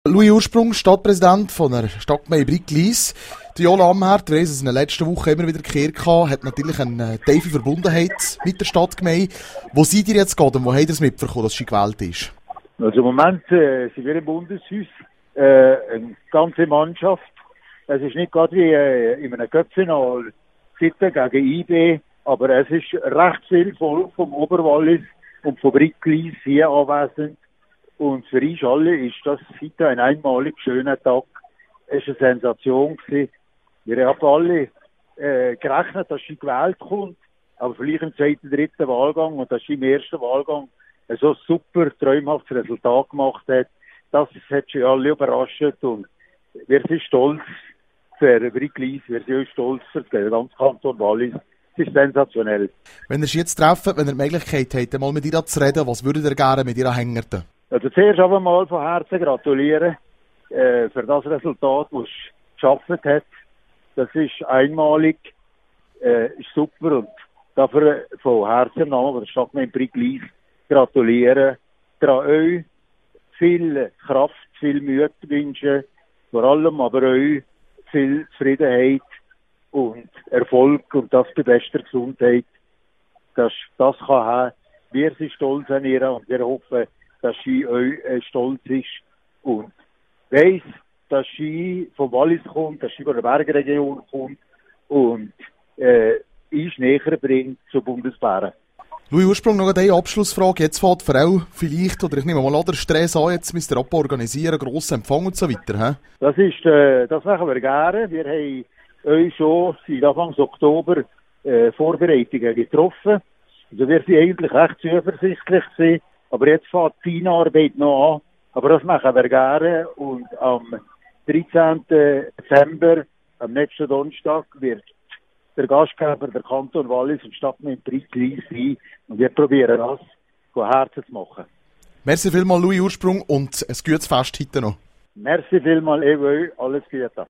Louis Ursprung, Stadtpräsident von der Stadtgemeinde Brigg-Lies. Jola Amherd, weiss, es in den letzten Wochen immer wieder gekehrt gehabt, hat natürlich eine tiefe Verbundenheit mit der Stadtgemeinde. Wo seid ihr jetzt gerade und wo habt ihr es mitbekommen, dass sie gewählt ist? Also im Moment sind wir im Bundeshaus, eine ganze Mannschaft. Es ist nicht gerade wie in einem Cup-Final gegen IB, aber es ist recht viel Volk vom Oberwallis und von Brigg-Lies hier anwesend. Und für uns alle ist das heute ein einmalig schöner Tag. Es war eine Sensation gewesen. Wir haben alle gerechnet, dass sie gewählt kommt, aber vielleicht im zweiten, dritten Wahlgang und dass sie im ersten Wahlgang ein so super, träumhaftes Resultat gemacht hat. Das hat sie alle überrascht und wir sind stolz für Brigg-Lies, wir sind auch stolz für den ganzen Kanton Wallis. Es ist sensationell. Wenn ihr sie jetzt treffen, wenn ihr die Möglichkeit habt, mal mit ihr zu reden, was würdet ihr gerne mit ihr hängen? Also zuerst aber mal von Herzen gratulieren für das Resultat, das sie geschafft hat. Das ist einmalig, ist super und dafür von Herzen im Namen der Stadtgemeinde Brigg-Lies gratulieren. Daran euch viel Kraft, viel Mühe wünschen, vor allem aber euch viel Zufriedenheit und Erfolg und das bei bester Gesundheit, dass das kann haben. Wir sind stolz an ihr und wir hoffen, dass sie euch stolz ist und weiss, dass sie vom Wallis kommt, dass sie von der Bergregion kommt und uns näher bringt zur Bundesbären. Louis Ursprung, noch eine Abschlussfrage. Jetzt fährt die Frau vielleicht, oder ich nehme mal an, der Stress an, jetzt müsst ihr organisieren, grossen Empfang und so weiter. He? Das machen wir gerne. Wir haben euch schon seit Anfang Oktober Vorbereitungen getroffen. Also wir sind eigentlich recht zuversichtlich gewesen. Aber jetzt fängt die Feinarbeit noch an. Aber das machen wir gerne. Und am 13. Dezember, am nächsten Donnerstag, wird der Gastgeber der Kanton Wallis und Stadtgemeinde Brigg-Lies sein. Und wir probieren das von Herzen zu machen. Merci vielmals, Louis Ursprung, und ein gutes Fest heute noch. Merci vielmals, Evo. Alles Gute.